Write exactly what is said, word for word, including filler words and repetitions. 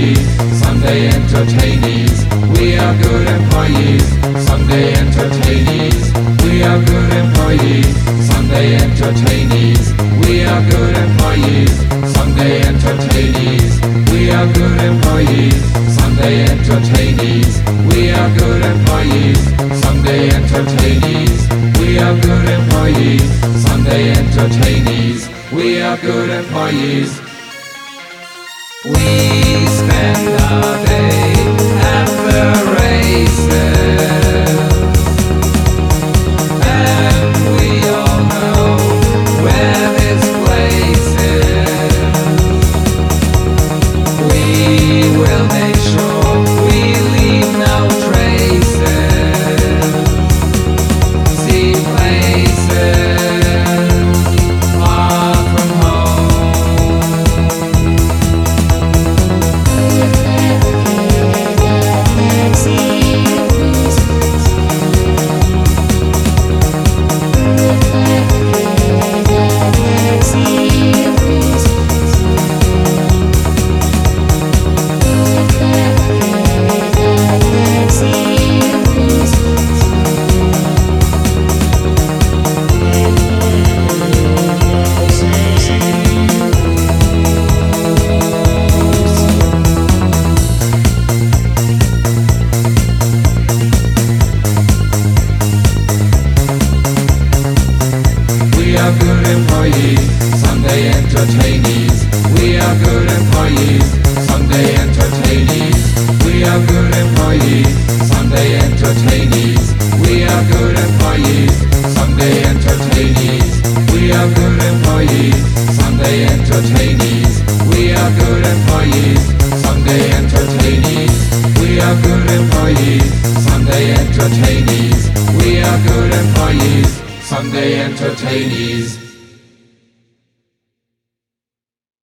employees, Sunday entertainees. We are good employees, Sunday entertainees. We are good employees, Sunday entertainees. We are good employees, Sunday entertainees. We are good employees, Sunday entertainees. We are good employees, Sunday entertainees. We are good employees, Sunday entertainees. We are good employees. We spend our day at the races, and we all know where this place is. We will make sure we leave no traces. See places far from home. We are good employees, Sunday entertainees. We are good employees, Sunday entertainees. We are good employees, Sunday entertainees. We are good employees, Sunday entertainees. We are good employees, Sunday entertainees. We are good employees, Sunday entertainees. We are good employees, Sunday entertainees. We are good employees, Sunday entertainees.